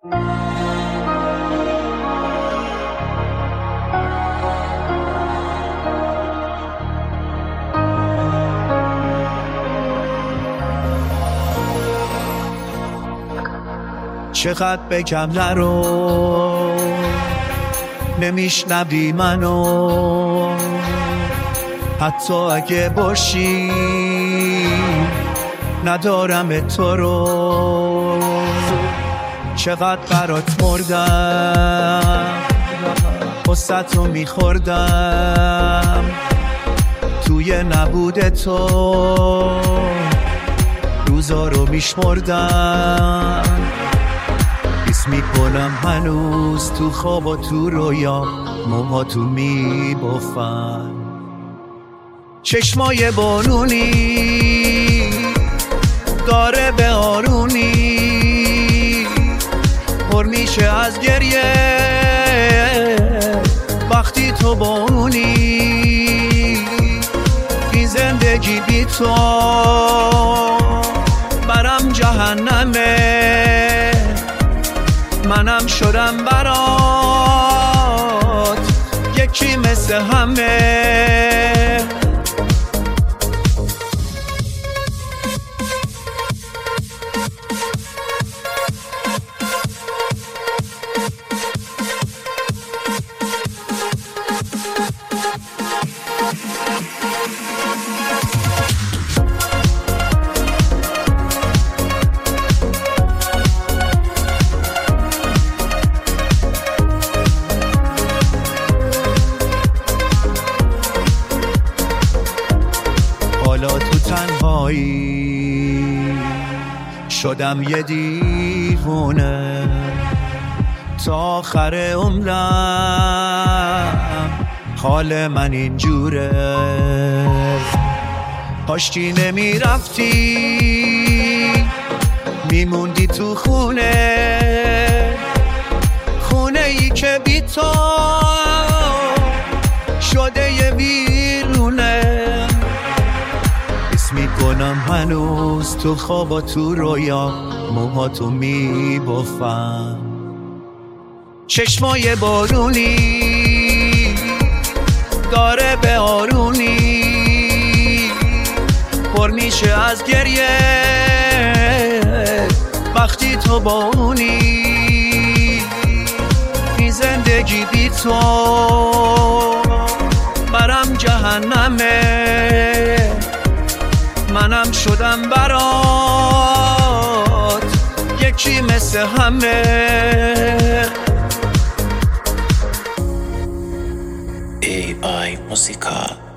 چقدر بگم نرو نمیشنوی منو، حتی اگه باشی ندارم تو رو. چقدر برات مردم قصت رو میخوردم، توی نبود تو روزا رو میشمردم. حس میکنم هنوز تو خواب و تو رویا موهاتو میبافن. چشمای بارونی داره به آرونی پر میشه از گریه وقتی تو با اونی. این زندگی بی تو برام جهنمه، منم شدم برات یکی مثل همه. حالا تو تنهایی شدم یه دیوونه، تا آخر عمرم حال من اینجوره. کاشکی نمیرفتی میموندی تو خونه، خونه ای که بی تو شده یه ویرونه. حس میکنم هنوز تو خواب و تو رویا موهاتو میبافم. چشمای بارونی داره به آرونی پر میشه از گریه وقتی تو با اونی. این زندگی بی تو برام جهنمه، منم شدم برات یکی مثل همه. AI Musica.